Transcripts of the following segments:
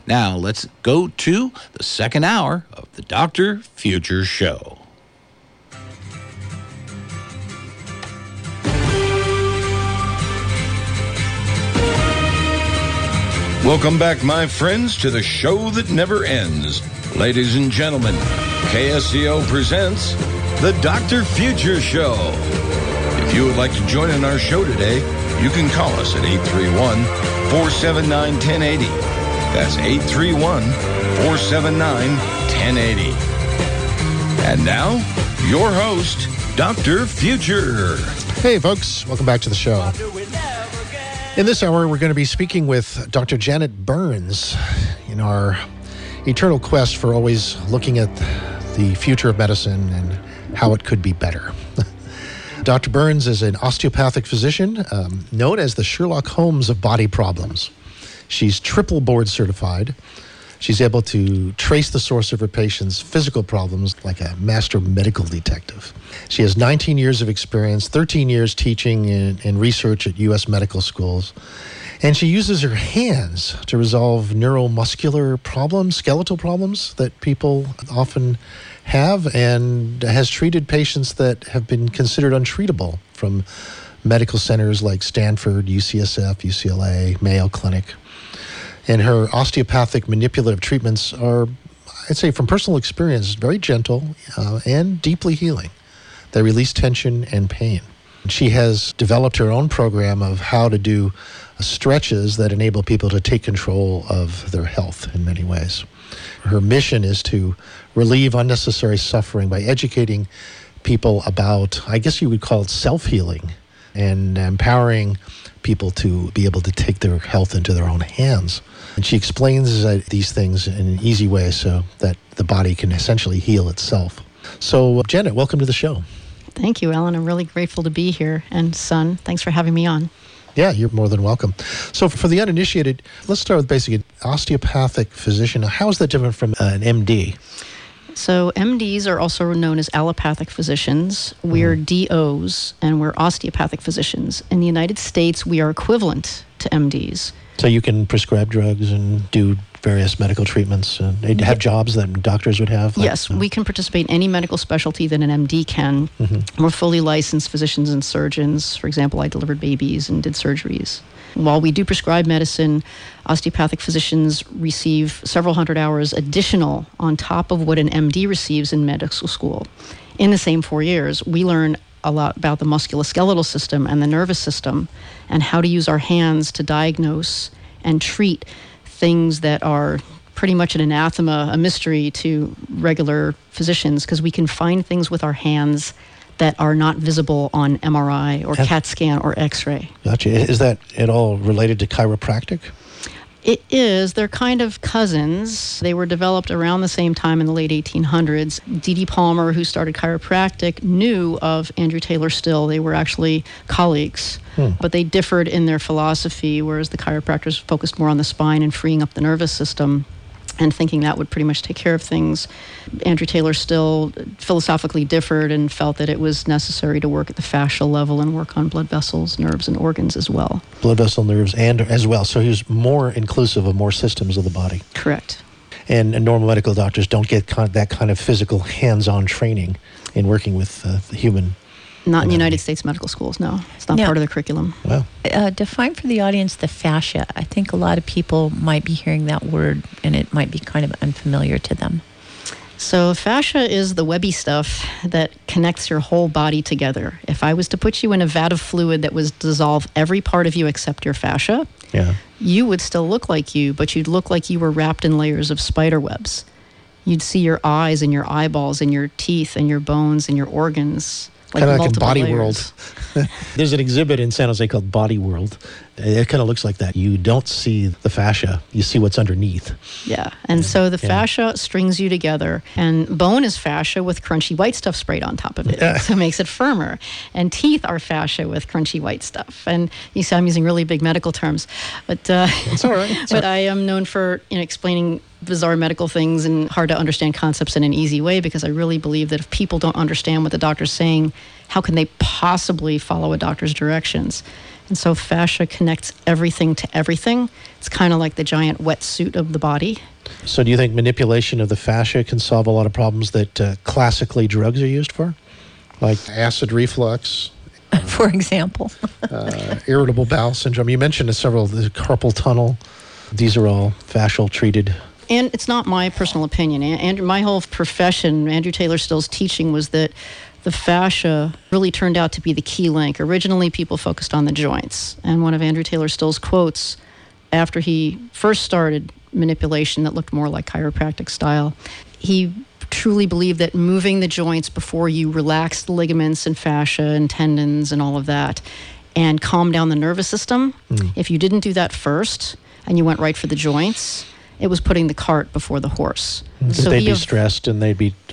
Now, let's go to the second hour of the Dr. Future Show. Welcome back, my friends, to the show that never ends. Ladies and gentlemen, KSCO presents the Dr. Future Show. If you would like to join in our show today, you can call us at 831-479-1080. That's 831-479-1080. And now, your host, Dr. Future. Hey, folks. Welcome back to the show. In this hour, we're going to be speaking with Dr. Janet Burns in our eternal quest for always looking at the future of medicine and how it could be better. Dr. Burns is an osteopathic physician known as the Sherlock Holmes of body problems. She's triple board certified. She's able to trace the source of her patients' physical problems like a master medical detective. She has 19 years of experience, 13 years teaching and research at U.S. medical schools. And she uses her hands to resolve neuromuscular problems, skeletal problems that people often have, and has treated patients that have been considered untreatable from medical centers like Stanford, UCSF, UCLA, Mayo Clinic. And her osteopathic manipulative treatments are, I'd say from personal experience, very gentle and deeply healing. They release tension and pain. She has developed her own program of how to do stretches that enable people to take control of their health in many ways. Her mission is to relieve unnecessary suffering by educating people about, I guess you would call it self-healing, and empowering people to be able to take their health into their own hands. And she explains these things in an easy way so that the body can essentially heal itself. So, Janet, welcome to the show. Thank you, Alan. I'm really grateful to be here. And Son, thanks for having me on. Yeah, you're more than welcome. So for the uninitiated, let's start with basically osteopathic physician. How is that different from an MD? So MDs are also known as allopathic physicians. We're DOs, and we're osteopathic physicians. In the United States, we are equivalent to MDs. So you can prescribe drugs and do various medical treatments. They have jobs that doctors would have? Yes, we can participate in any medical specialty that an MD can. We're fully licensed physicians and surgeons. For example, I delivered babies and did surgeries. While we do prescribe medicine, osteopathic physicians receive several hundred hours additional on top of what an MD receives in medical school. In the same 4 years, we learn a lot about the musculoskeletal system and the nervous system and how to use our hands to diagnose and treat things that are pretty much an anathema, a mystery to regular physicians, because we can find things with our hands that are not visible on MRI or CAT scan or X-ray. Gotcha. Is that at all related to chiropractic? It is. They're kind of cousins. They were developed around the same time in the late 1800s. D.D. Palmer, who started chiropractic, knew of Andrew Taylor Still. They were actually colleagues, but they differed in their philosophy, whereas the chiropractors focused more on the spine and freeing up the nervous system and thinking that would pretty much take care of things. Andrew Taylor Still philosophically differed and felt that it was necessary to work at the fascial level and work on blood vessels, nerves, and organs as well. Blood vessel, nerves, and as well. So he was more inclusive of more systems of the body. Correct. And normal medical doctors don't get that kind of physical hands-on training in working with the human. Not in the United States medical schools, no. It's not part of the curriculum. Wow. Define for the audience the fascia. I think a lot of people might be hearing that word and it might be kind of unfamiliar to them. So fascia is the webby stuff that connects your whole body together. If I was to put you in a vat of fluid that was dissolve every part of you except your fascia, you would still look like you, but you'd look like you were wrapped in layers of spider webs. You'd see your eyes and your eyeballs and your teeth and your bones and your organs. Kind of like in Body layers. World. There's an exhibit in San Jose called Body World. It kind of looks like that. You don't see the fascia. You see what's underneath. Yeah. And so the fascia strings you together. And bone is fascia with crunchy white stuff sprayed on top of it. So it makes it firmer. And teeth are fascia with crunchy white stuff. And you see I'm using really big medical terms. But it's all right. But I am known for explaining bizarre medical things and hard to understand concepts in an easy way, because I really believe that if people don't understand what the doctor's saying, how can they possibly follow a doctor's directions? And so fascia connects everything to everything. It's kind of like the giant wetsuit of the body. So do you think manipulation of the fascia can solve a lot of problems that classically drugs are used for? Like acid reflux, For example. irritable bowel syndrome. You mentioned several, the carpal tunnel. These are all fascial treated. And it's not my personal opinion. And my whole profession, Andrew Taylor Still's teaching was that the fascia really turned out to be the key link. Originally, people focused on the joints. And one of Andrew Taylor Still's quotes, after he first started manipulation that looked more like chiropractic style, he truly believed that moving the joints before you relax the ligaments and fascia and tendons and all of that and calm down the nervous system, if you didn't do that first and you went right for the joints, it was putting the cart before the horse. So they'd be stressed, and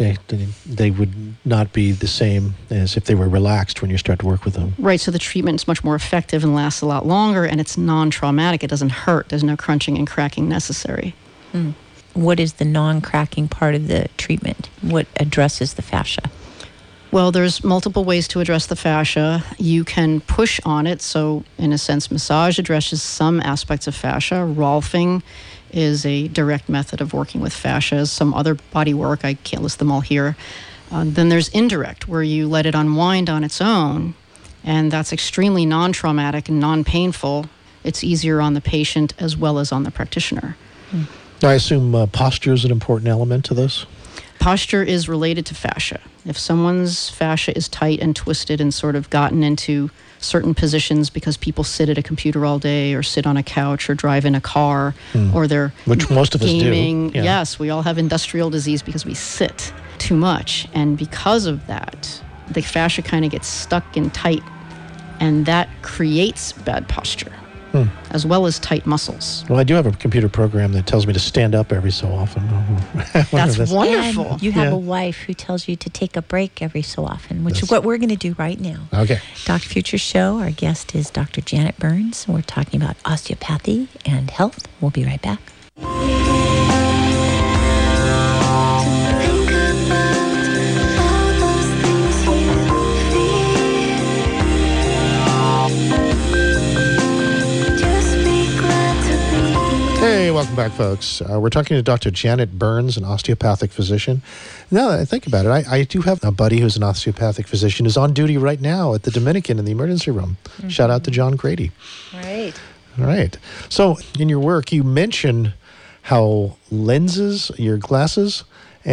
they would not be the same as if they were relaxed when you start to work with them. Right, so the treatment is much more effective and lasts a lot longer, and it's non-traumatic. It doesn't hurt. There's no crunching and cracking necessary. What is the non-cracking part of the treatment? What addresses the fascia? Well, there's multiple ways to address the fascia. You can push on it, so in a sense, massage addresses some aspects of fascia. Rolfing is a direct method of working with fascia. Some other body work, I can't list them all here. Then there's indirect, where you let it unwind on its own, and that's extremely non-traumatic and non-painful. It's easier on the patient as well as on the practitioner. I assume posture is an important element to this? Posture is related to fascia. If someone's fascia is tight and twisted and sort of gotten into certain positions because people sit at a computer all day or sit on a couch or drive in a car or they're Which most of us do. gaming. Yeah. Yes, we all have industrial disease because we sit too much. And because of that, the fascia kind of gets stuck and tight, and that creates bad posture as well as tight muscles. Well, I do have a computer program that tells me to stand up every so often. That's wonderful. And you have Yeah. a wife who tells you to take a break every so often, which is what we're going to do right now. Okay. Dr. Future's show, our guest is Dr. Janet Burns. We're talking about osteopathy and health. We'll be right back. Hey, welcome back, folks. We're talking to Dr. Janet Burns, an osteopathic physician. Now that I think about it, I do have a buddy who's an osteopathic physician who's on duty right now at the Dominican in the emergency room. Shout out to John Grady. Right. All right. So in your work, you mention how lenses, your glasses,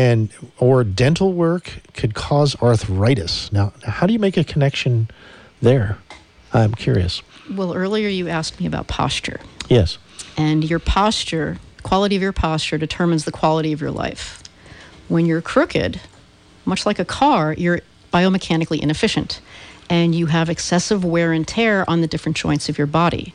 or dental work could cause arthritis. Now, how do you make a connection there? I'm curious. Well, earlier you asked me about posture. Yes. And your posture, quality of your posture determines the quality of your life. When you're crooked, much like a car, you're biomechanically inefficient, and you have excessive wear and tear on the different joints of your body.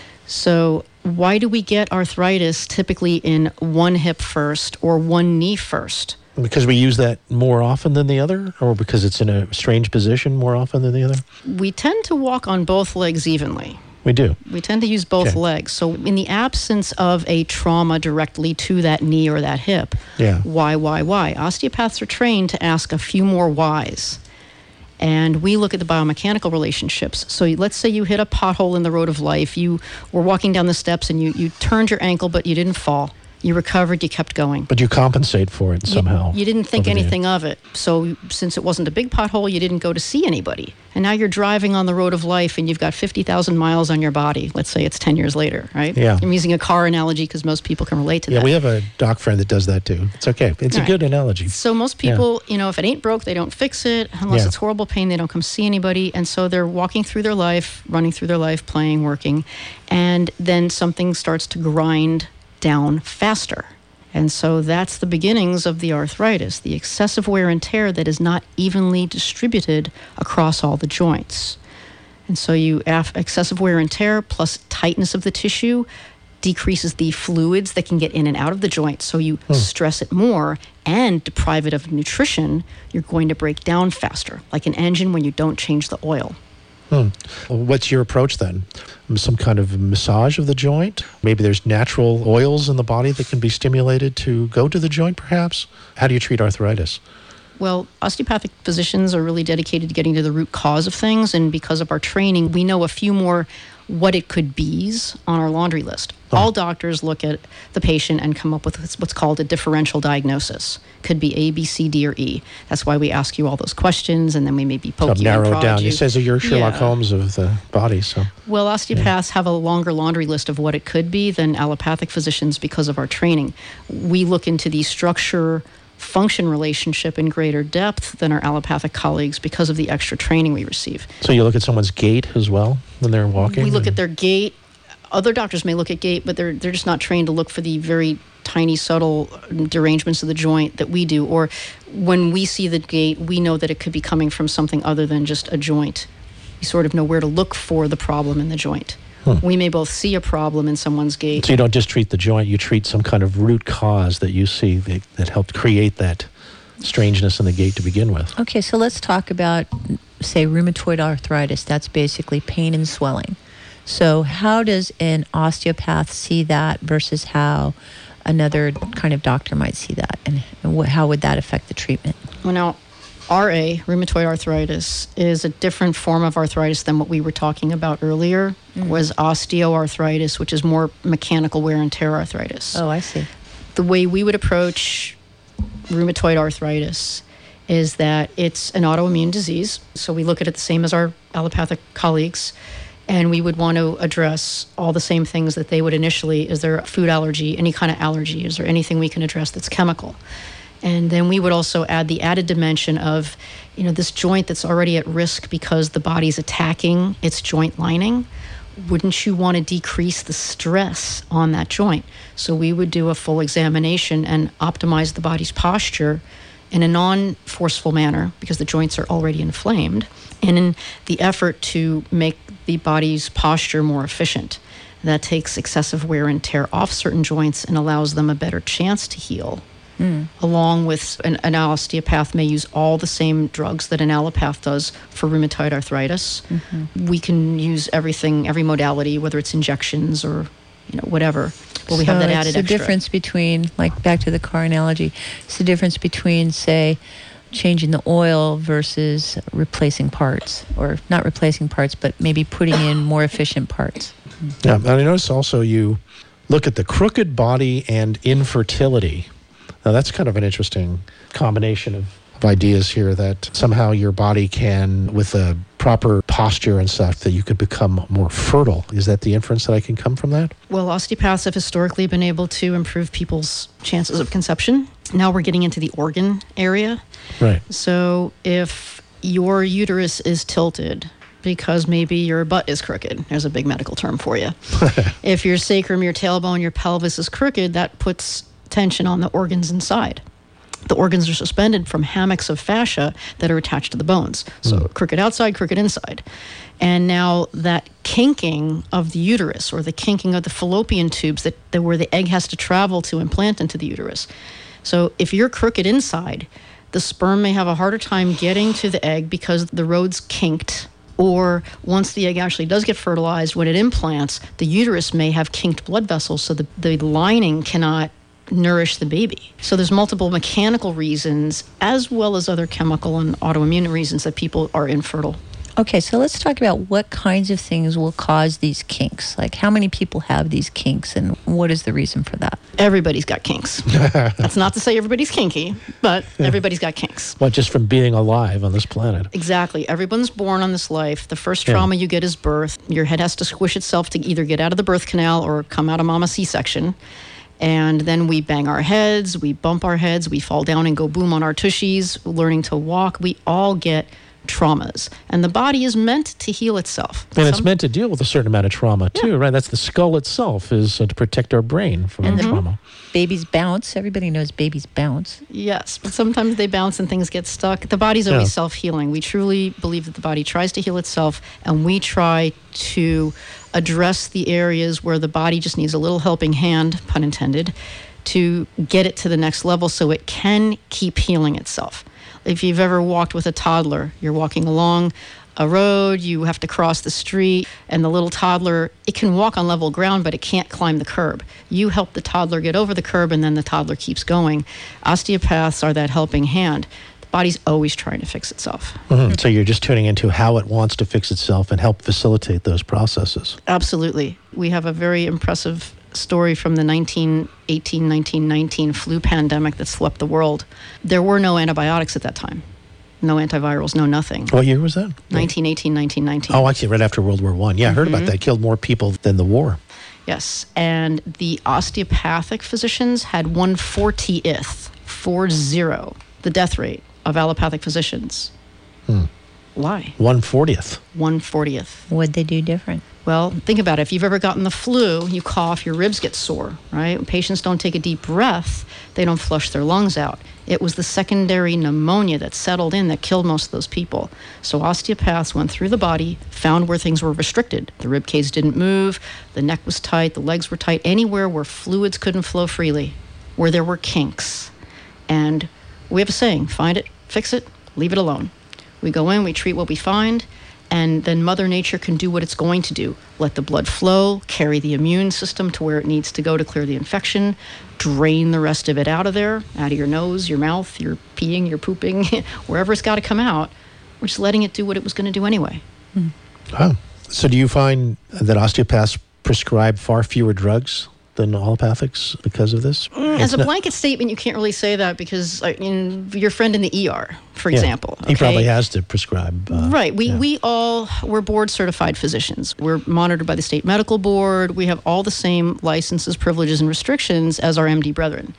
So why do we get arthritis typically in one hip first or one knee first? Because we use that more often than the other, or because it's in a strange position more often than the other? We tend to walk on both legs evenly. We do. We tend to use both Okay. legs. So in the absence of a trauma directly to that knee or that hip, Yeah. why? Osteopaths are trained to ask a few more whys. And we look at the biomechanical relationships. So let's say you hit a pothole in the road of life. You were walking down the steps and you turned your ankle, but you didn't fall. You recovered, you kept going. But you compensate for it somehow. You didn't think over the- anything of it. So since it wasn't a big pothole, you didn't go to see anybody. And now you're driving on the road of life and you've got 50,000 miles on your body. Let's say it's 10 years later, right? Yeah. I'm using a car analogy because most people can relate to Yeah, that. we have a doc friend that does that too. It's okay. It's a Right. good analogy. So most people, if it ain't broke, they don't fix it. Unless Yeah. it's horrible pain, they don't come see anybody. And so they're walking through their life, running through their life, playing, working. And then something starts to grind down faster. And so that's the beginnings of the arthritis, the excessive wear and tear that is not evenly distributed across all the joints. And so you have excessive wear and tear plus tightness of the tissue decreases the fluids that can get in and out of the joint. So you stress it more and deprive it of nutrition, you're going to break down faster, like an engine when you don't change the oil. What's your approach then? Some kind of massage of the joint? Maybe there's natural oils in the body that can be stimulated to go to the joint, perhaps? How do you treat arthritis? Well, osteopathic physicians are really dedicated to getting to the root cause of things, and because of our training, we know a few more what it could be's on our laundry list. All doctors look at the patient and come up with what's called a differential diagnosis. Could be A, B, C, D, or E. That's why we ask you all those questions, and then we maybe poke you and narrow it prod down. you. He says you're Sherlock Holmes of the body. So, well, osteopaths have a longer laundry list of what it could be than allopathic physicians because of our training. We look into the structure-function relationship in greater depth than our allopathic colleagues because of the extra training we receive. So you look at someone's gait as well when they're walking? We look at their gait. Other doctors may look at gait, but they're just not trained to look for the very tiny, subtle derangements of the joint that we do. Or when we see the gait, we know that it could be coming from something other than just a joint. We sort of know where to look for the problem in the joint. We may both see a problem in someone's gait. So you don't just treat the joint, you treat some kind of root cause that you see that helped create that strangeness in the gait to begin with. Okay, so let's talk about, say, rheumatoid arthritis. That's basically pain and swelling. So how does an osteopath see that versus how another kind of doctor might see that? And how would that affect the treatment? Well, now, RA, rheumatoid arthritis, is a different form of arthritis than what we were talking about earlier, was osteoarthritis, which is more mechanical wear and tear arthritis. Oh, I see. The way we would approach rheumatoid arthritis is that it's an autoimmune disease. So we look at it the same as our allopathic colleagues. And we would want to address all the same things that they would initially. Is there a food allergy, any kind of allergy? Is there anything we can address that's chemical? And then we would also add the added dimension of, this joint that's already at risk because the body's attacking its joint lining. Wouldn't you want to decrease the stress on that joint? So we would do a full examination and optimize the body's posture in a non-forceful manner because the joints are already inflamed, and in the effort to make the body's posture more efficient. That takes excessive wear and tear off certain joints and allows them a better chance to heal. Along with an osteopath may use all the same drugs that an allopath does for rheumatoid arthritis. We can use everything, every modality, whether it's injections or whatever. But we have that added extra. It's the difference between, like back to the car analogy, it's the difference between, say, changing the oil versus replacing parts, or not replacing parts, but maybe putting in more efficient parts. Yeah, and I notice also you look at the crooked body and infertility. Now that's kind of an interesting combination of ideas here, that somehow your body can, with a proper posture and stuff, that you could become more fertile. Is that the inference that I can come from that? Well, osteopaths have historically been able to improve people's chances of conception. Now we're getting into the organ area. Right. So if your uterus is tilted because maybe your butt is crooked, there's a big medical term for you. If your sacrum, your tailbone, your pelvis is crooked, that puts tension on the organs inside. The organs are suspended from hammocks of fascia that are attached to the bones. So crooked outside, crooked inside. And now that kinking of the uterus, or the kinking of the fallopian tubes that where the egg has to travel to implant into the uterus. So if you're crooked inside, the sperm may have a harder time getting to the egg because the road's kinked. Or once the egg actually does get fertilized, when it implants, the uterus may have kinked blood vessels, so the lining cannot nourish the baby. So there's multiple mechanical reasons as well as other chemical and autoimmune reasons that people are infertile. Okay, so let's talk about what kinds of things will cause these kinks. Like, how many people have these kinks, and what is the reason for that? Everybody's got kinks. That's not to say everybody's kinky, but everybody's got kinks. Well, just from being alive on this planet. Exactly. Everyone's born on this life. The first trauma you get is birth. Your head has to squish itself to either get out of the birth canal or come out of mama's C-section. And then we bang our heads, we bump our heads, we fall down and go boom on our tushies, learning to walk. We all get traumas. And the body is meant to heal itself. And it's meant to deal with a certain amount of trauma, too, right? That's the skull itself, is to protect our brain from trauma. Babies bounce. Everybody knows babies bounce. Yes, but sometimes they bounce and things get stuck. The body's always self-healing. We truly believe that the body tries to heal itself, and we try to address the areas where the body just needs a little helping hand, pun intended, to get it to the next level so it can keep healing itself. If you've ever walked with a toddler, you're walking along a road, you have to cross the street, and the little toddler, it can walk on level ground, but it can't climb the curb. You help the toddler get over the curb, and then the toddler keeps going. Osteopaths are that helping hand. Body's always trying to fix itself. Mm-hmm. So you're just tuning into how it wants to fix itself and help facilitate those processes. Absolutely. We have a very impressive story from the 1918-1919 flu pandemic that swept the world. There were no antibiotics at that time. No antivirals, no nothing. What year was that? 1918, 1919. Oh, actually, right after World War I. Yeah, I heard about that. It killed more people than the war. Yes, and the osteopathic physicians had 1/40th, 40, the death rate of allopathic physicians. Why? 1/40th. 1/40th. What'd they do different? Well, think about it. If you've ever gotten the flu, you cough, your ribs get sore, right? When patients don't take a deep breath, they don't flush their lungs out. It was the secondary pneumonia that settled in that killed most of those people. So osteopaths went through the body, found where things were restricted. The rib cage didn't move, the neck was tight, the legs were tight, anywhere where fluids couldn't flow freely, where there were kinks. And we have a saying, find it, fix it, leave it alone. We go in, we treat what we find, and then Mother Nature can do what it's going to do. Let the blood flow, carry the immune system to where it needs to go to clear the infection, drain the rest of it out of there, out of your nose, your mouth, your peeing, your pooping, wherever it's got to come out. We're just letting it do what it was going to do anyway. Oh. So do you find that osteopaths prescribe far fewer drugs than allopathics because of this? As a blanket statement, you can't really say that because your friend in the ER, for example. He probably has to prescribe. Right. We're board certified physicians. We're monitored by the state medical board. We have all the same licenses, privileges, and restrictions as our MD brethren.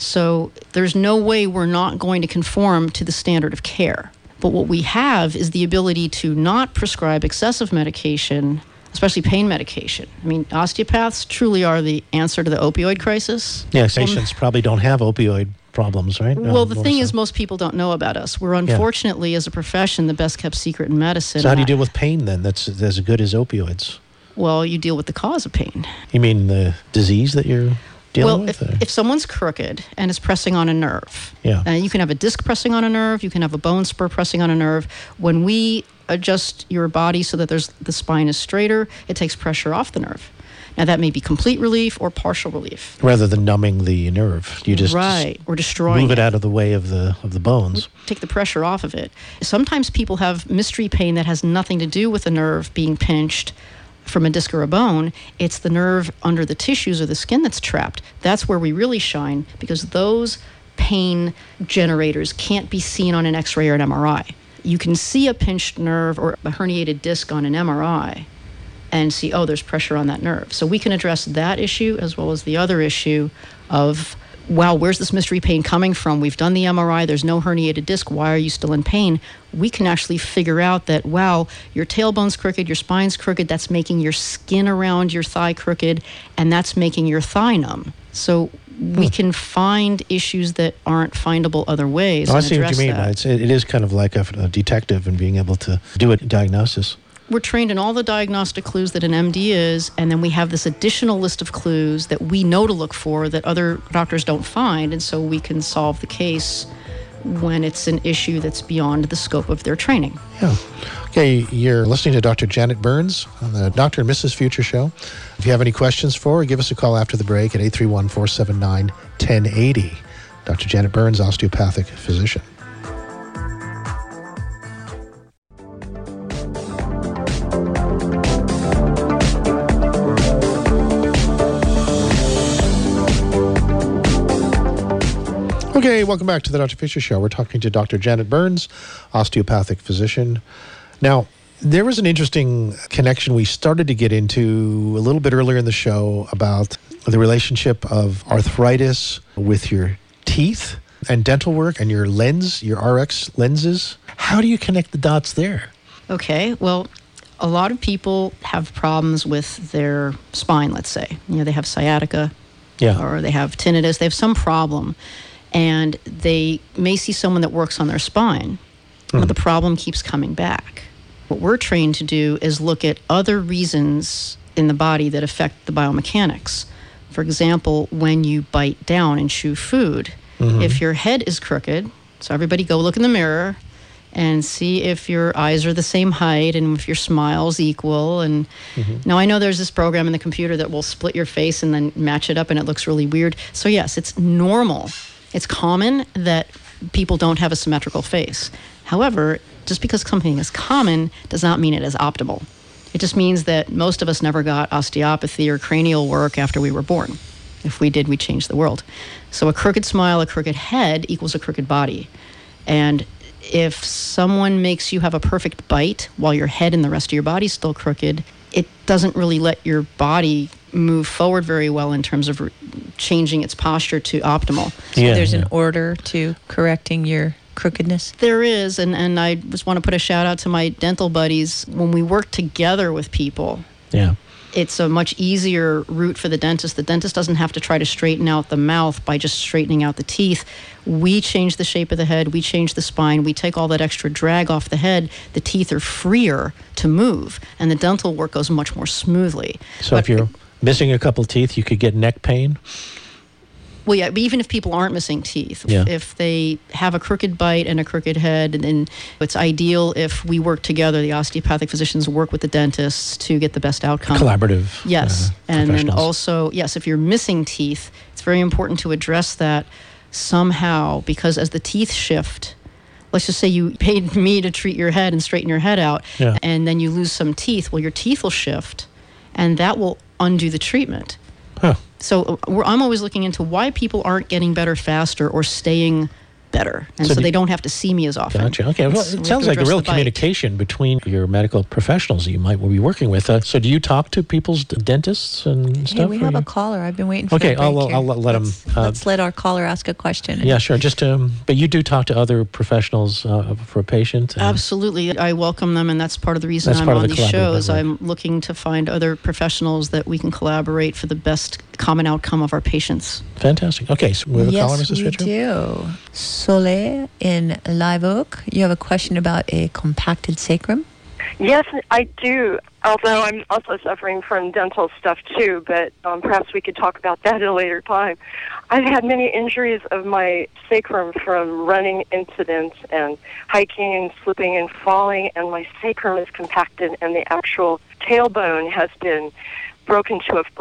So there's no way we're not going to conform to the standard of care. But what we have is the ability to not prescribe excessive medication, especially pain medication. I mean, osteopaths truly are the answer to the opioid crisis. Yeah, patients probably don't have opioid problems, right? Well, the thing is, most people don't know about us. We're unfortunately, as a profession, the best kept secret in medicine. So how do you deal with pain then that's as good as opioids? Well, you deal with the cause of pain. You mean the disease that you're dealing with? Well, if someone's crooked and is pressing on a nerve, you can have a disc pressing on a nerve, you can have a bone spur pressing on a nerve. When we adjust your body so that the spine is straighter, it takes pressure off the nerve. Now, that may be complete relief or partial relief. Rather than numbing the nerve, you just or destroying move it out of the way of the bones. Take the pressure off of it. Sometimes people have mystery pain that has nothing to do with the nerve being pinched from a disc or a bone. It's the nerve under the tissues or the skin that's trapped. That's where we really shine, because those pain generators can't be seen on an X-ray or an MRI. You can see a pinched nerve or a herniated disc on an MRI and see, there's pressure on that nerve. So we can address that issue as well as the other issue of, wow, where's this mystery pain coming from? We've done the MRI, there's no herniated disc, why are you still in pain? We can actually figure out that, wow, your tailbone's crooked, your spine's crooked, that's making your skin around your thigh crooked, and that's making your thigh numb. So we can find issues that aren't findable other ways. I see what you mean. It is kind of like a detective and being able to do a diagnosis. We're trained in all the diagnostic clues that an MD is, and then we have this additional list of clues that we know to look for that other doctors don't find, and so we can solve the case when it's an issue that's beyond the scope of their training. Yeah. Okay, you're listening to Dr. Janet Burns on the Dr. and Mrs. Future Show. If you have any questions for her, give us a call after the break at 831-479-1080. Dr. Janet Burns, osteopathic physician. Okay, welcome back to the Dr. Fisher Show. We're talking to Dr. Janet Burns, osteopathic physician. Now, there was an interesting connection we started to get into a little bit earlier in the show about the relationship of arthritis with your teeth and dental work and your lens, your RX lenses. How do you connect the dots there? Okay, well, a lot of people have problems with their spine, let's say. They have sciatica or they have tinnitus. They have some problem. And they may see someone that works on their spine, but the problem keeps coming back. What we're trained to do is look at other reasons in the body that affect the biomechanics. For example, when you bite down and chew food, if your head is crooked, so everybody go look in the mirror and see if your eyes are the same height and if your smile's equal. And now I know there's this program in the computer that will split your face and then match it up and it looks really weird. So yes, it's normal. It's common that people don't have a symmetrical face. However, just because something is common does not mean it is optimal. It just means that most of us never got osteopathy or cranial work after we were born. If we did, we'd change the world. So a crooked smile, a crooked head equals a crooked body. And if someone makes you have a perfect bite while your head and the rest of your body's still crooked, it doesn't really let your body move forward very well in terms of changing its posture to optimal. So there's an order to correcting your crookedness? There is, and I just want to put a shout out to my dental buddies. When we work together with people, it's a much easier route for the dentist. The dentist doesn't have to try to straighten out the mouth by just straightening out the teeth. We change the shape of the head, we change the spine, we take all that extra drag off the head. The teeth are freer to move, and the dental work goes much more smoothly. So if you're missing a couple teeth, you could get neck pain? Well, yeah, but even if people aren't missing teeth, if they have a crooked bite and a crooked head, and then it's ideal if we work together, the osteopathic physicians work with the dentists to get the best outcome. Collaborative. Yes. And then also, yes, if you're missing teeth, it's very important to address that somehow, because as the teeth shift, let's just say you paid me to treat your head and straighten your head out, and then you lose some teeth. Well, your teeth will shift, and that will undo the treatment. Huh. So I'm always looking into why people aren't getting better faster or staying better. And so they don't have to see me as often. Gotcha. Okay. Well, it sounds like a real communication between your medical professionals that you might be working with. So do you talk to people's dentists and stuff? We have a caller. I've been waiting for Okay, I'll let him. Let's let our caller ask a question. Yeah, sure. Just but you do talk to other professionals for a patient? Absolutely. I welcome them, and that's part of the reason I'm on these shows. I'm looking to find other professionals that we can collaborate for the best common outcome of our patients. Fantastic. Okay, so we have a caller, Mrs. Fisher? Yes, we do. Soleil in Live Oak, you have a question about a compacted sacrum? Yes, I do, although I'm also suffering from dental stuff too, but perhaps we could talk about that at a later time. I've had many injuries of my sacrum from running incidents and hiking and slipping and falling, and my sacrum is compacted, and the actual tailbone has been broken to a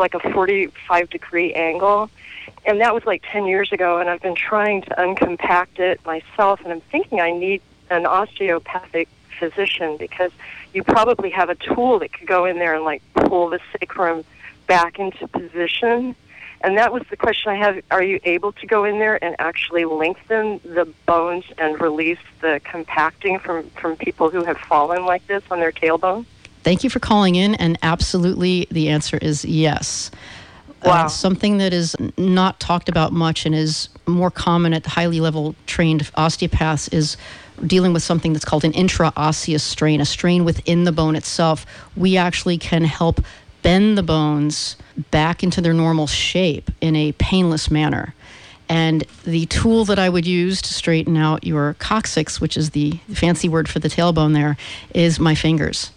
45-degree angle. And that was like 10 years ago, and I've been trying to uncompact it myself, and I'm thinking I need an osteopathic physician, because you probably have a tool that could go in there and like pull the sacrum back into position. And that was the question I have. Are you able to go in there and actually lengthen the bones and release the compacting from people who have fallen like this on their tailbone? Thank you for calling in, and absolutely the answer is yes. Wow. Something that is not talked about much and is more common at highly level trained osteopaths is dealing with something that's called an intraosseous strain, a strain within the bone itself. We actually can help bend the bones back into their normal shape in a painless manner. And the tool that I would use to straighten out your coccyx, which is the fancy word for the tailbone there, is my fingers.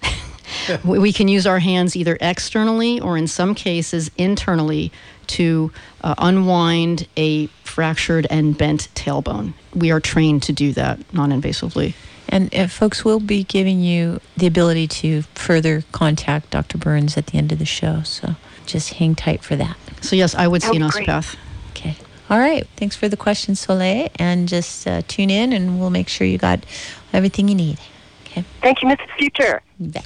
We can use our hands either externally or in some cases internally to unwind a fractured and bent tailbone. We are trained to do that non-invasively. And folks will be giving you the ability to further contact Dr. Burns at the end of the show, so just hang tight for that. So yes, I would see an osteopath. Okay. All right. Thanks for the question, Soleil, and just tune in and we'll make sure you got everything you need. Okay. Thank you, Mrs. Future.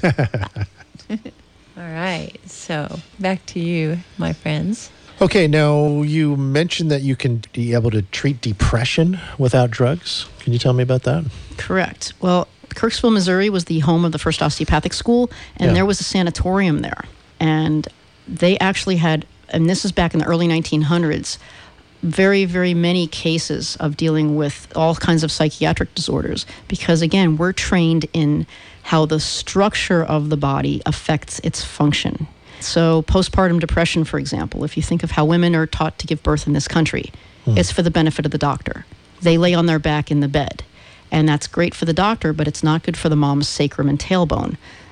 All right. So back to you, my friends. Okay, now you mentioned that you can be able to treat depression without drugs. Can you tell me about that? Correct. Well, Kirksville, Missouri was the home of the first osteopathic school, and there was a sanatorium there. And they actually had, and this is back in the early 1900s, very, very many cases of dealing with all kinds of psychiatric disorders, because again, we're trained in how the structure of the body affects its function. So postpartum depression, for example, if you think of how women are taught to give birth in this country, it's for the benefit of the doctor. They lay on their back in the bed, and that's great for the doctor, but it's not good for the mom's sacrum and tailbone.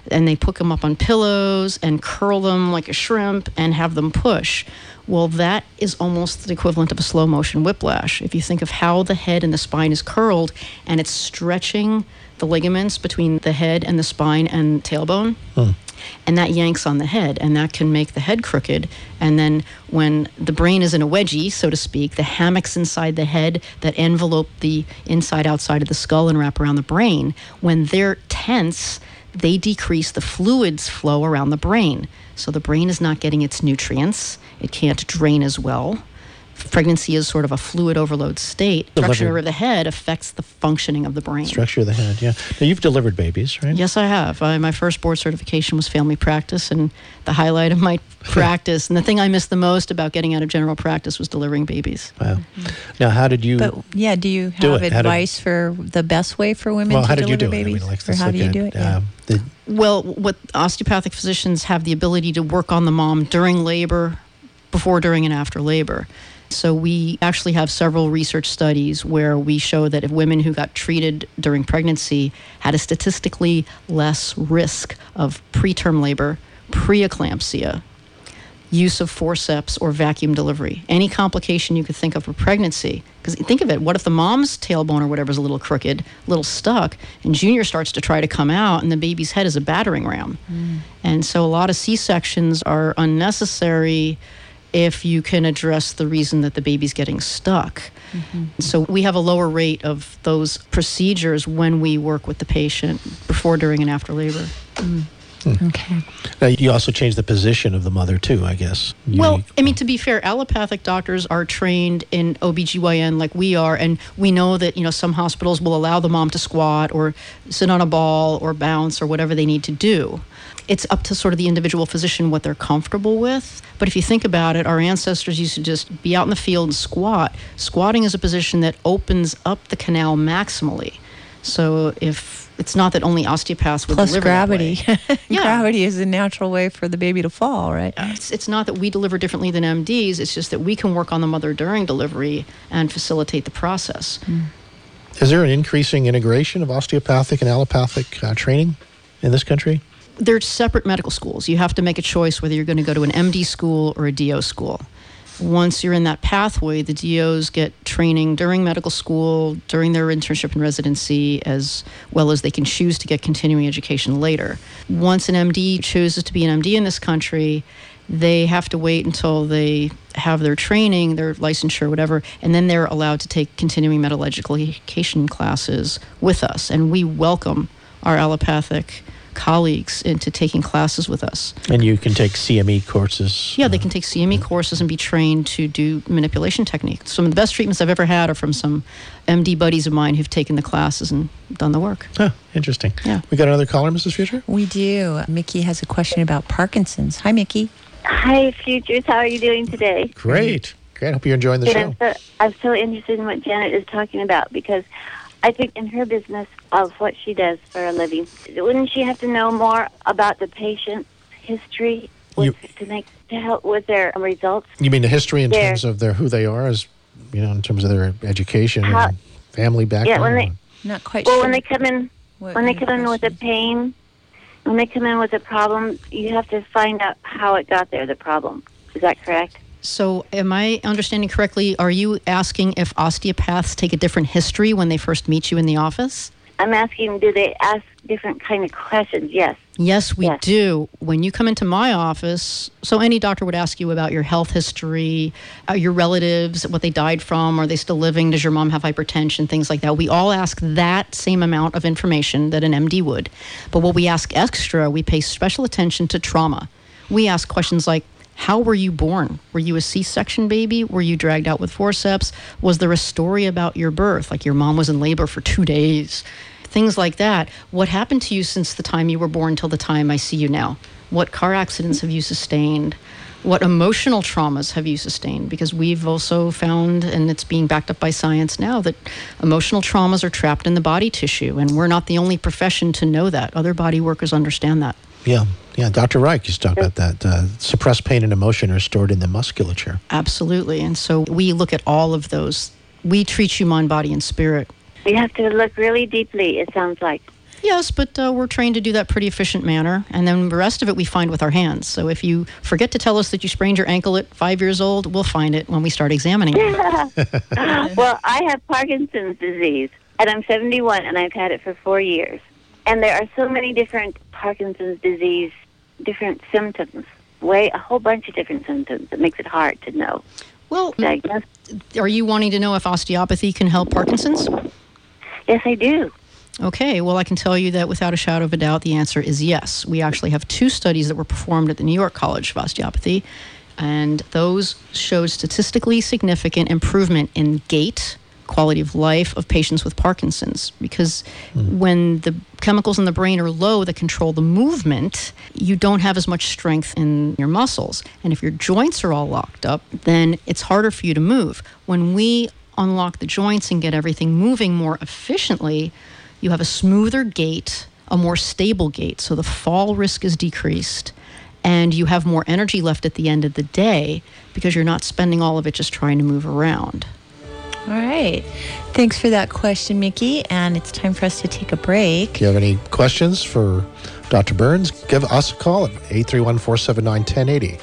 and they put them up on pillows and curl them like a shrimp and have them push. Well, that is almost the equivalent of a slow motion whiplash. If you think of how the head and the spine is curled and it's stretching the ligaments between the head and the spine and tailbone, and that yanks on the head, and that can make the head crooked. And then when the brain is in a wedgie, so to speak, the hammocks inside the head that envelope the inside outside of the skull and wrap around the brain, when they're tense, they decrease the fluids flow around the brain. So the brain is not getting its nutrients. It can't drain as well. Pregnancy is sort of a fluid overload state. Structure of the head affects the functioning of the brain. Structure of the head, yeah. Now, you've delivered babies, right? Yes, I have. My first board certification was family practice, and the highlight of my practice, and the thing I missed the most about getting out of general practice was delivering babies. Wow. Now, how did you do you have advice for the best way for women to deliver babies? Or how do you do it? Well, what osteopathic physicians have the ability to work on the mom during labor, before, during, and after labor. So we actually have several research studies where we show that if women who got treated during pregnancy had a statistically less risk of preterm labor, preeclampsia, use of forceps or vacuum delivery, any complication you could think of for pregnancy. Because think of it, what if the mom's tailbone or whatever is a little crooked, a little stuck, and Junior starts to try to come out and the baby's head is a battering ram. And so a lot of C-sections are unnecessary if you can address the reason that the baby's getting stuck. So we have a lower rate of those procedures when we work with the patient before, during, and after labor. Okay. Now, you also change the position of the mother, too, I guess. Well, I mean, to be fair, allopathic doctors are trained in OBGYN like we are, and we know that, some hospitals will allow the mom to squat or sit on a ball or bounce or whatever they need to do. It's up to sort of the individual physician what they're comfortable with. But if you think about it, our ancestors used to just be out in the field and squat. Squatting is a position that opens up the canal maximally. So if it's not that only osteopaths would Plus deliver gravity. that way. Yeah. Gravity is a natural way for the baby to fall, right? It's not that we deliver differently than MDs. It's just that we can work on the mother during delivery and facilitate the process. Is there an increasing integration of osteopathic and allopathic training in this country? They're separate medical schools. You have to make a choice whether you're going to go to an MD school or a DO school. Once you're in that pathway, the DOs get training during medical school, during their internship and residency, as well as they can choose to get continuing education later. Once an MD chooses to be an MD in this country, they have to wait until they have their training, their licensure, whatever, and then they're allowed to take continuing medical education classes with us. And we welcome our allopathic colleagues into taking classes with us. And you can take CME courses. Yeah, they can take CME courses and be trained to do manipulation techniques. Some of the best treatments I've ever had are from some MD buddies of mine who've taken the classes and done the work. Oh, interesting. Yeah. We got another caller, Mrs. Future? We do. Mickey has a question about Parkinson's. Hi, Mickey. Hi, Futures. How are you doing today? Great. Great. Hope you're enjoying the show. I'm so interested in what Janet is talking about because I think in her business of what she does for a living, wouldn't she have to know more about the patient's history to help with their results? You mean the history in terms of who they are, as in terms of their education and family background? Not quite sure. Well, when they come in with a pain, when they come in with a problem, you have to find out how it got there, the problem. Is that correct? So am I understanding correctly, are you asking if osteopaths take a different history when they first meet you in the office? I'm asking, do they ask different kind of questions? Yes. Yes, we do. When you come into my office, so any doctor would ask you about your health history, your relatives, what they died from, are they still living, does your mom have hypertension, things like that. We all ask that same amount of information that an MD would. But what we ask extra, we pay special attention to trauma. We ask questions like, how were you born? Were you a C-section baby? Were you dragged out with forceps? Was there a story about your birth, like your mom was in labor for 2 days? Things like that. What happened to you since the time you were born till the time I see you now? What car accidents have you sustained? What emotional traumas have you sustained? Because we've also found, and it's being backed up by science now, that emotional traumas are trapped in the body tissue, and we're not the only profession to know that. Other body workers understand that. Yeah. Dr. Reich used to talk about that. Suppressed pain and emotion are stored in the musculature. Absolutely. And so we look at all of those. We treat you mind, body, and spirit. You have to look really deeply, it sounds like. Yes, but we're trained to do that pretty efficient manner. And then the rest of it we find with our hands. So if you forget to tell us that you sprained your ankle at 5 years old, we'll find it when we start examining it. Well, I have Parkinson's disease, and I'm 71, and I've had it for 4 years. And there are so many different Parkinson's disease, different symptoms, a whole bunch of different symptoms that makes it hard to know. Well, are you wanting to know if osteopathy can help Parkinson's? Yes, I do. Okay, well, I can tell you that without a shadow of a doubt, the answer is yes. We actually have 2 studies that were performed at the New York College of Osteopathy, and those showed statistically significant improvement in gait, quality of life of patients with Parkinson's, because when the chemicals in the brain are low that control the movement, you don't have as much strength in your muscles. And if your joints are all locked up, then it's harder for you to move. When we unlock the joints and get everything moving more efficiently, you have a smoother gait, a more stable gait, so the fall risk is decreased, and you have more energy left at the end of the day because you're not spending all of it just trying to move around. All right. Thanks for that question, Mickey. And it's time for us to take a break. If you have any questions for Dr. Burns, give us a call at 831-479-1080.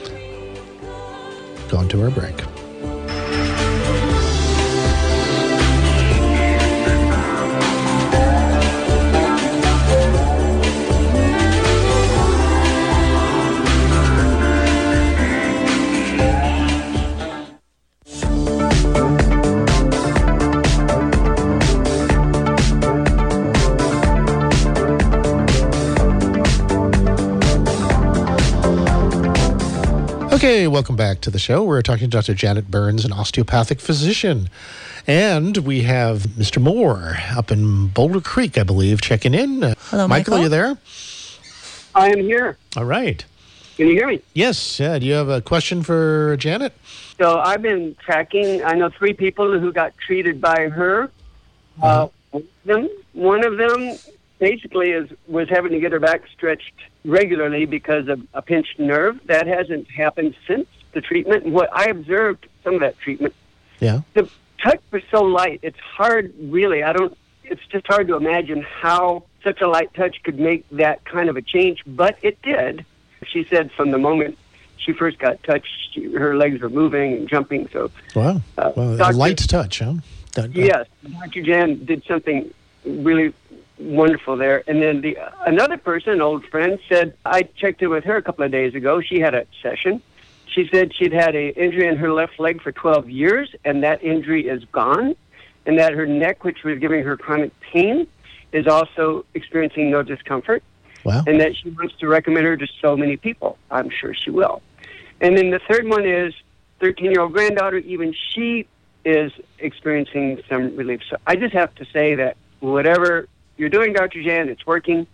Going to our break. Okay, welcome back to the show. We're talking to Dr. Janet Burns, an osteopathic physician. And we have Mr. Moore up in Boulder Creek, I believe, checking in. Hello, Michael, are you there? I am here. All right. Can you hear me? Yes. Do you have a question for Janet? So I've been tracking, I know 3 people who got treated by her. One of them basically was having to get her back stretched regularly because of a pinched nerve. That hasn't happened since the treatment. And what I observed some of that treatment, the touch was so light. It's hard, really. It's just hard to imagine how such a light touch could make that kind of a change, but it did. She said from the moment she first got touched, her legs were moving and jumping. So, wow. A light touch, huh? Yes. Dr. Jan did something really wonderful there. And then another person, an old friend, said, I checked in with her a couple of days ago. She had a session. She said she'd had an injury in her left leg for 12 years, and that injury is gone, and that her neck, which was giving her chronic pain, is also experiencing no discomfort. Wow. And that she wants to recommend her to so many people. I'm sure she will. And then the third one is 13-year-old granddaughter. Even she is experiencing some relief. So I just have to say that whatever you're doing, Dr. Jan, it's working.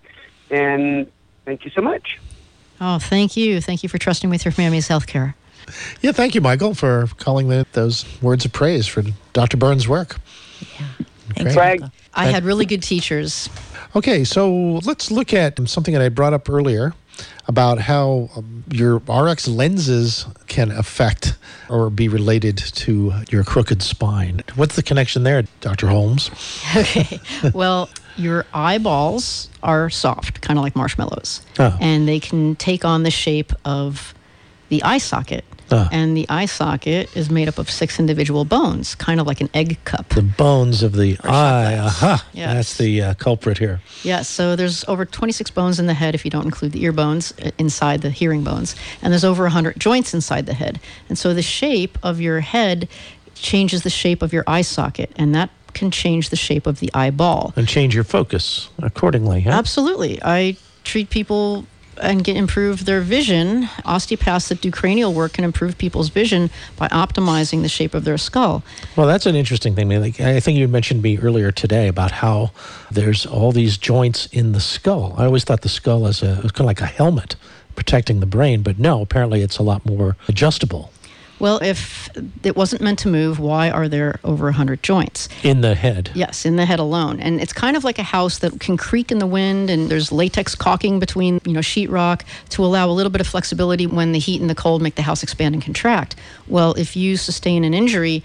And thank you so much. Oh, thank you. Thank you for trusting with your family's healthcare. Yeah, thank you, Michael, for calling those words of praise for Dr. Burns' work. Yeah. Thanks, Greg. Michael. I had really good teachers. Okay, so let's look at something that I brought up earlier about how your RX lenses can affect or be related to your crooked spine. What's the connection there, Dr. Holmes? Okay. Well, your eyeballs are soft, kind of like marshmallows. Oh. And they can take on the shape of the eye socket. And the eye socket is made up of 6 individual bones, kind of like an egg cup. The bones of the eye. Aha. Yes. That's the culprit here. Yeah, so there's over 26 bones in the head if you don't include the ear bones inside the hearing bones. And there's over 100 joints inside the head. And so the shape of your head changes the shape of your eye socket, and that can change the shape of the eyeball. And change your focus accordingly. Huh? Absolutely. I treat people and improve their vision. Osteopaths that do cranial work can improve people's vision by optimizing the shape of their skull. Well, that's an interesting thing. I think you mentioned me earlier today about how there's all these joints in the skull. I always thought the skull was kind of like a helmet protecting the brain, but no, apparently it's a lot more adjustable. Well, if it wasn't meant to move, why are there over 100 joints? In the head. Yes, in the head alone. And it's kind of like a house that can creak in the wind, and there's latex caulking between, sheetrock to allow a little bit of flexibility when the heat and the cold make the house expand and contract. Well, if you sustain an injury,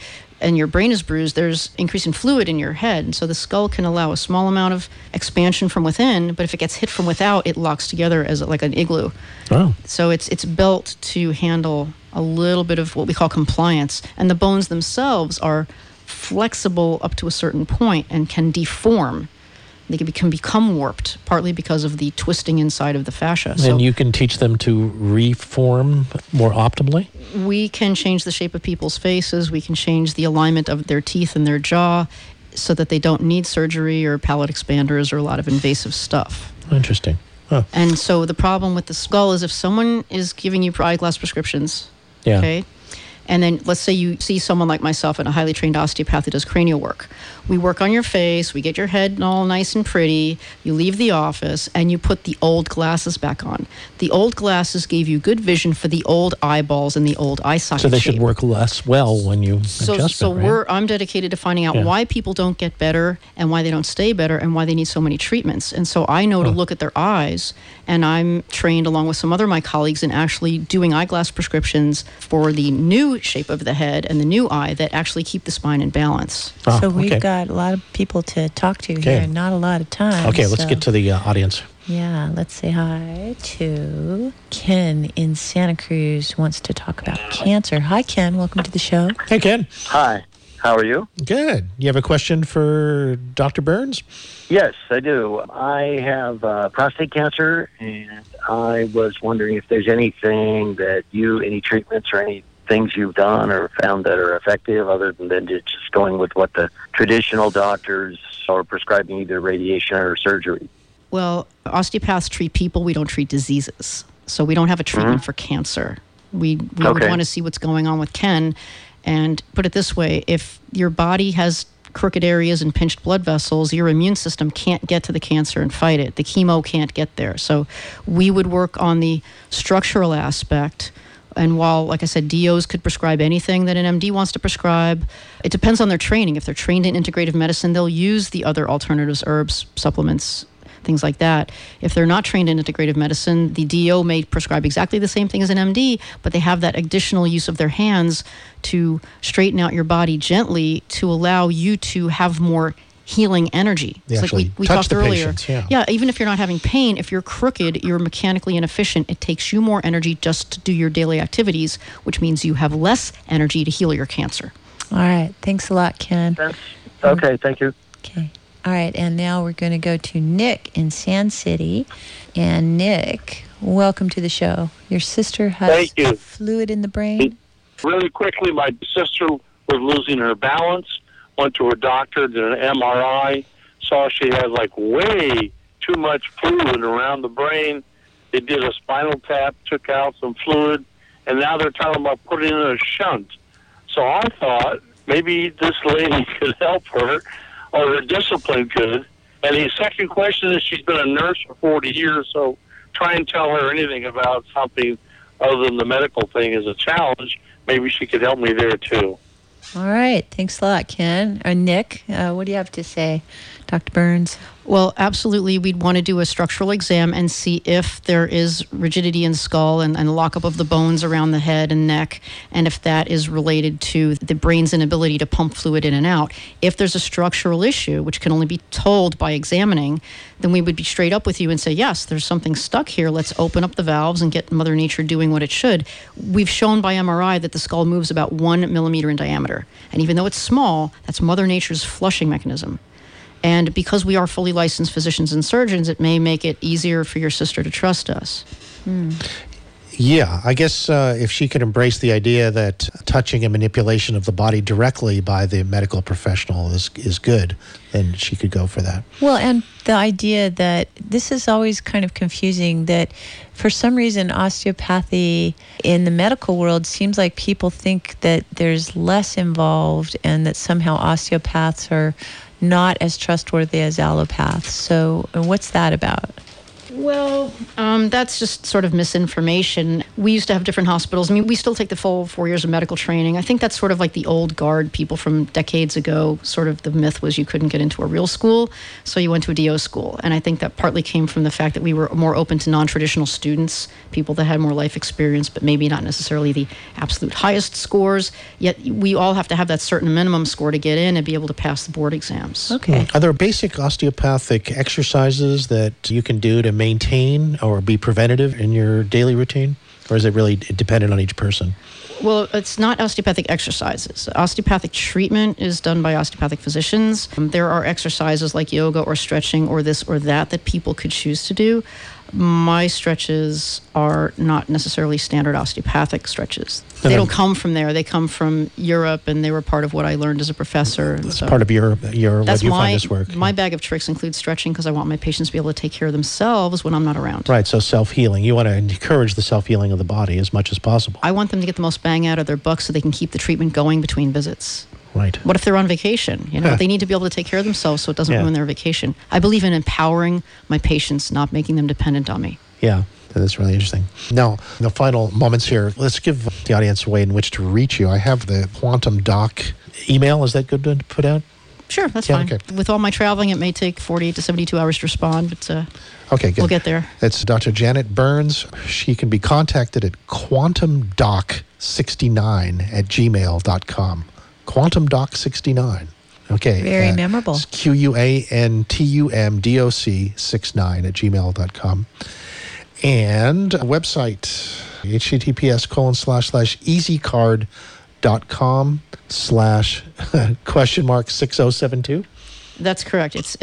and your brain is bruised, there's increase in fluid in your head. And so the skull can allow a small amount of expansion from within, but if it gets hit from without, it locks together as like an igloo. Oh. So it's built to handle a little bit of what we call compliance. And the bones themselves are flexible up to a certain point and can deform. They can become warped, partly because of the twisting inside of the fascia. And you can teach them to reform more optimally? We can change the shape of people's faces. We can change the alignment of their teeth and their jaw so that they don't need surgery or palate expanders or a lot of invasive stuff. Interesting. Huh. And so the problem with the skull is if someone is giving you eyeglass prescriptions, okay, and then let's say you see someone like myself and a highly trained osteopath who does cranial work. We work on your face, we get your head all nice and pretty, you leave the office, and you put the old glasses back on. The old glasses gave you good vision for the old eyeballs and the old eye socket So they shape. should work less well when you adjust So them, right? I'm dedicated to finding out why people don't get better and why they don't stay better and why they need so many treatments. And so I know to look at their eyes, and I'm trained along with some other of my colleagues in actually doing eyeglass prescriptions for the new shape of the head and the new eye that actually keep the spine in balance. So we've got a lot of people to talk to here, not a lot of time. Okay, let's get to the audience. Yeah, let's say hi to Ken in Santa Cruz, wants to talk about cancer. Hi, Ken. Welcome to the show. Hey, Ken. Hi. How are you? Good. You have a question for Dr. Burns? Yes, I do. I have prostate cancer, and I was wondering if there's anything that any treatments or any things you've done or found that are effective other than just going with what the traditional doctors are prescribing, either radiation or surgery? Well, osteopaths treat people. We don't treat diseases. So we don't have a treatment for cancer. We would want to see what's going on with Ken. And put it this way, if your body has crooked areas and pinched blood vessels, your immune system can't get to the cancer and fight it. The chemo can't get there. So we would work on the structural aspect. And while, like I said, DOs could prescribe anything that an MD wants to prescribe, it depends on their training. If they're trained in integrative medicine, they'll use the other alternatives, herbs, supplements, things like that. If they're not trained in integrative medicine, the DO may prescribe exactly the same thing as an MD, but they have that additional use of their hands to straighten out your body gently to allow you to have more healing energy. They it's actually like we touch talked the earlier. patients, yeah. Even if you're not having pain, if you're crooked, you're mechanically inefficient. It takes you more energy just to do your daily activities, which means you have less energy to heal your cancer. All right. Thanks a lot, Ken. Okay, thank you. Okay. All right. And now we're going to go to Nick in Sand City. And Nick, welcome to the show. Your sister has fluid in the brain. Really quickly, my sister was losing her balance. Went to her doctor, did an MRI, saw she had like way too much fluid around the brain. They did a spinal tap, took out some fluid, and now they're talking about putting in a shunt. So I thought maybe this lady could help her, or her discipline could. And the second question is, she's been a nurse for 40 years, so try and tell her anything about something other than the medical thing is a challenge. Maybe she could help me there too. All right. Thanks a lot, Ken. Nick, what do you have to say, Dr. Burns? Well, absolutely. We'd want to do a structural exam and see if there is rigidity in the skull and lockup of the bones around the head and neck, and if that is related to the brain's inability to pump fluid in and out. If there's a structural issue, which can only be told by examining, then we would be straight up with you and say, yes, there's something stuck here. Let's open up the valves and get Mother Nature doing what it should. We've shown by MRI that the skull moves about 1 millimeter in diameter. And even though it's small, that's Mother Nature's flushing mechanism. And because we are fully licensed physicians and surgeons, it may make it easier for your sister to trust us. Yeah, I guess if she could embrace the idea that touching and manipulation of the body directly by the medical professional is good, then she could go for that. Well, and the idea that this is always kind of confusing, that for some reason osteopathy in the medical world seems like people think that there's less involved and that somehow osteopaths are not as trustworthy as allopaths. So what's that about? Well, that's just sort of misinformation. We used to have different hospitals. I mean, we still take the full 4 years of medical training. I think that's sort of like the old guard people from decades ago. Sort of the myth was you couldn't get into a real school, so you went to a DO school. And I think that partly came from the fact that we were more open to non-traditional students, people that had more life experience, but maybe not necessarily the absolute highest scores. Yet we all have to have that certain minimum score to get in and be able to pass the board exams. Okay. Are there basic osteopathic exercises that you can do to maintain or be preventative in your daily routine? Or is it really dependent on each person? Well, it's not osteopathic exercises. Osteopathic treatment is done by osteopathic physicians. There are exercises like yoga or stretching or this or that people could choose to do. My stretches are not necessarily standard osteopathic stretches. They don't come from there. They come from Europe, and they were part of what I learned as a professor. That's part of your what you find this work. My bag of tricks includes stretching because I want my patients to be able to take care of themselves when I'm not around. Right, so self-healing. You want to encourage the self-healing of the body as much as possible. I want them to get the most bang out of their buck so they can keep the treatment going between visits. Right. What if they're on vacation? They need to be able to take care of themselves so it doesn't ruin their vacation. I believe in empowering my patients, not making them dependent on me. Yeah, that's really interesting. Now, in the final moments here, let's give the audience a way in which to reach you. I have the Quantum Doc email. Is that good to put out? Sure, that's fine. Okay. With all my traveling, it may take 48 to 72 hours to respond, but okay, good. We'll get there. It's Dr. Janet Burns. She can be contacted at quantumdoc69@gmail.com. QuantumDoc69. Okay. Very memorable. It's QUANTUMDOC69@gmail.com. And a website, https://easycard.com/?6072. That's correct. It's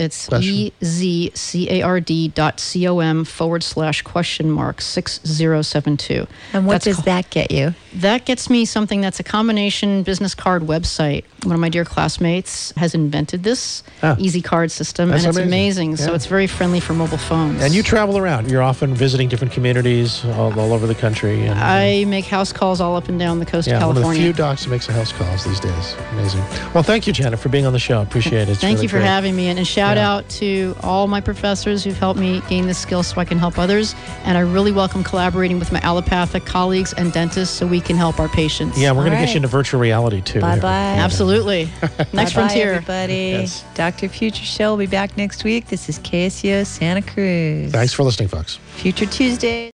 easycard.com/?6072. And what does that get you? That gets me something that's a combination business card website. One of my dear classmates has invented this Easy Card system, and it's amazing. So it's very friendly for mobile phones. And you travel around. You're often visiting different communities all over the country. And I make house calls all up and down the coast of California. One of the few docs that makes a house calls these days. Amazing. Well, thank you, Janet, for being on the show. Appreciate it. Thank you for having me. And shout out to all my professors who've helped me gain this skill so I can help others. And I really welcome collaborating with my allopathic colleagues and dentists so we can help our patients. Yeah, we're going to get you into virtual reality, too. Bye-bye. Absolutely. Next frontier. Everybody. Yes. Dr. Future Show will be back next week. This is KSCO Santa Cruz. Thanks for listening, folks. Future Tuesday.